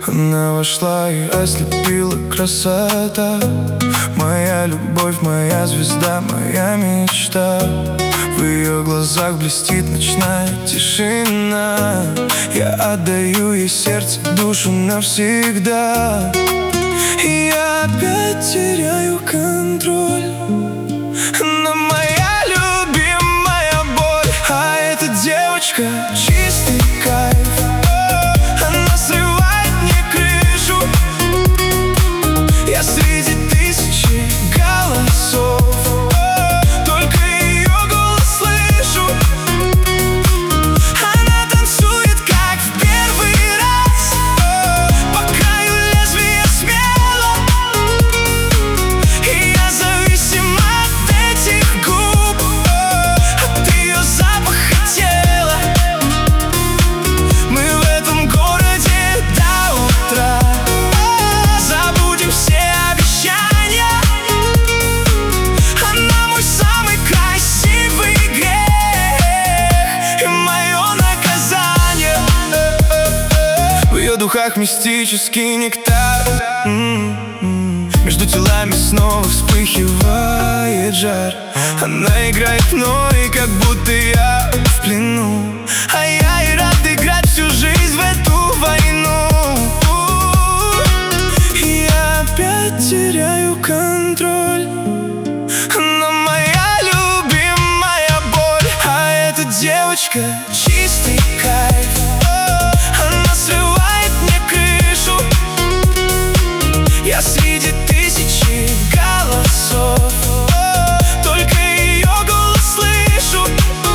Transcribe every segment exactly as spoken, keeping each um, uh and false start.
Она вошла и ослепила красота. Моя любовь, моя звезда, моя мечта. В ее глазах блестит ночная тишина. Я отдаю ей сердце, душу навсегда. И я опять теряю контроль. Но моя любимая боль. А эта девочка чистый кайф. Она срывает мне крышу. Я среди тысячи голосов только ее голос слышу. Она танцует, как в первый раз, по краю лезвия смело. И я зависим от этих губ, от ее запаха тела. Мы в этом городе до утра. Забудем все обещания. Она мой самый красивый грех и мое наказание. В ее духах мистический нектар. М-м-м. Между телами снова вспыхивает жар. Она играет мной, как будто я в плену. А я и рад играть всю жизнь в эту войну. И я опять теряю контроль. Но моя любимая боль. А эта девочка чистый кайф. Она срывает мне крышу. Я среди тысячи голосов только ее голос слышу.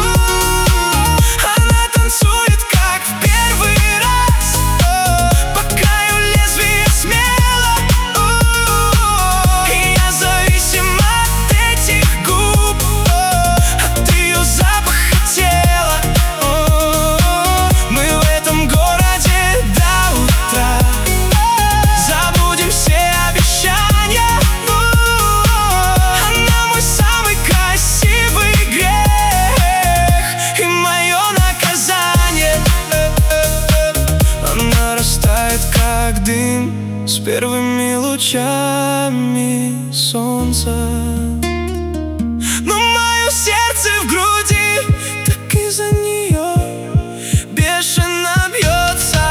Она танцует, как в первый раз, по краю лезвия смело. И я зависим от этих губ, от ее запаха тела. Мы в этом городе до утра. Забудем все обещания. Она мой самый красивый грех и мое наказание. Она растает, как дым с первыми лучами солнца. Но мое сердце в груди так из-за нее бешено бьется.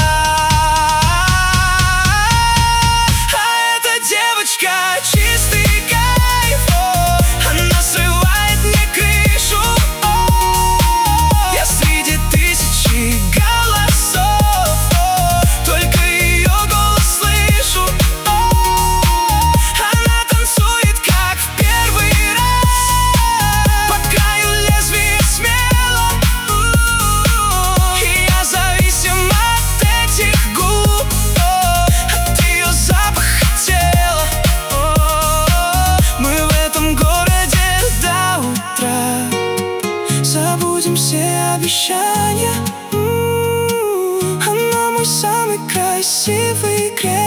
А эта девочка чистый кайф. Она срывает мне крышу. Я среди тысячи голосов только ее голос слышу. Она танцует, как в первый раз, по краю лезвия смело. И я зависим от этих губ, от ее запаха тела. Мы в этом городе до утра. Забудем все обещания. М-м-м. Она мой самый красивый грех.